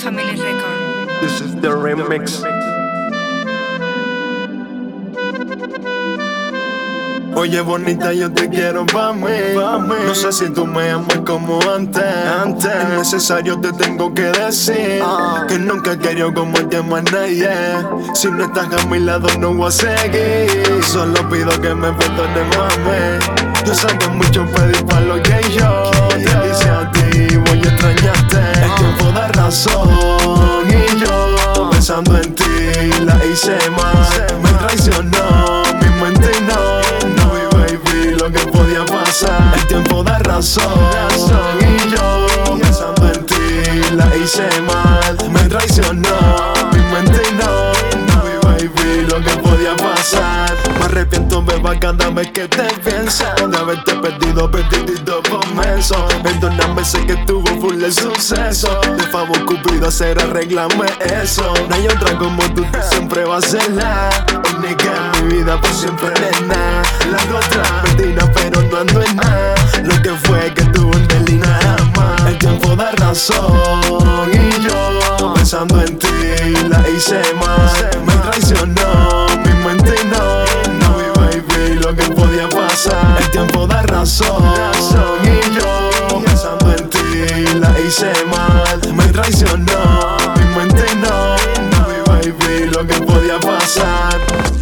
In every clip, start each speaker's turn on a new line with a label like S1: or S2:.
S1: Family Record.
S2: This is the remix. Oye bonita, yo te quiero pa' mí. No sé si tú me amas como antes. Es necesario, te tengo que decir que nunca he querido como te más nadie. Si no estás a mi lado no voy a seguir. Solo pido que me perdones, mami. Yo sé que mucho pedí pa' lo que yo te hice a ti. Voy a extrañarte. El tiempo da razón y yo pensando en ti la hice mal. Me traicionó mi mente y no lo que podía pasar. El tiempo da razón y yo pensando en ti la hice mal. Me traicionó mi mente y no mi baby, lo que podía pasar. Me arrepiento, beba, cada vez que te pienso de haberte perdido por menso. Perdóname, sé que tuvo full el suceso. De favor, Cupido, hacer arreglarme eso. No hay otra como tú, siempre va a ser la única en mi vida, por siempre, nena. La otra perdida, pero no ando en nada. Lo que fue que tuvo un delito nada más. El tiempo da razón y yo pensando en ti la hice mal. Me traicionó mi mente y no mi baby, lo que podía pasar. El tiempo da razón y yo pensando en ti la hice mal. Me traicionó mi mente y no mi baby, lo que podía pasar.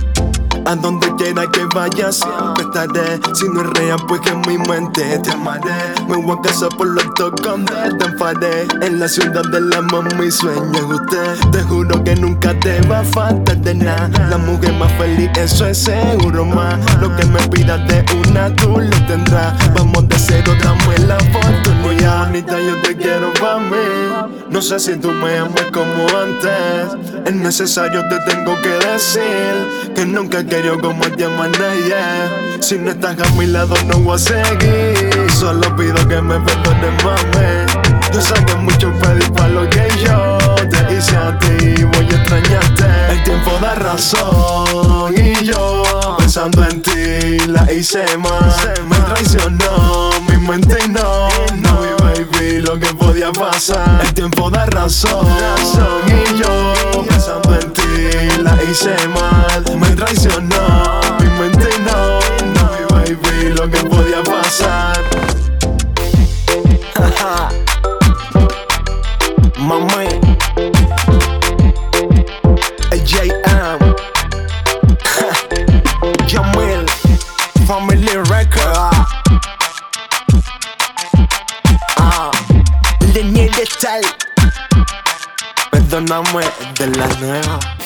S2: A donde quiera que vayas siempre estaré. Si no es real pues que en mi mente te amaré. Me voy a casar por los dos con te enfadé. En la ciudad del amor mi sueño es usted. Te juro que nunca te va a faltar de nada. La mujer más feliz, eso es seguro más. Lo que me pidas de una tú lo tendrás. Vamos de cero, dame la oportunidad. Bonita, yo te quiero pa' mí. No sé si tú me amas como antes. Es necesario, te tengo que decir que nunca he querido como te más nadie. Si no estás a mi lado no voy a seguir. Solo pido que me perdones, mami. Yo sé que mucho pedí pa' lo que yo te hice a ti. Voy a extrañarte. El tiempo da razón y yo pensando en ti la hice mal. Me traicionó mi mente y no mi baby, lo que podía pasar. El tiempo da razón y yo pensando en ti la hice mal. Me traicionó mi mente y no mi baby, lo que podía pasar. Mami, JM, Jamil, Family Record. Línea de style. Perdóname, de la nueva.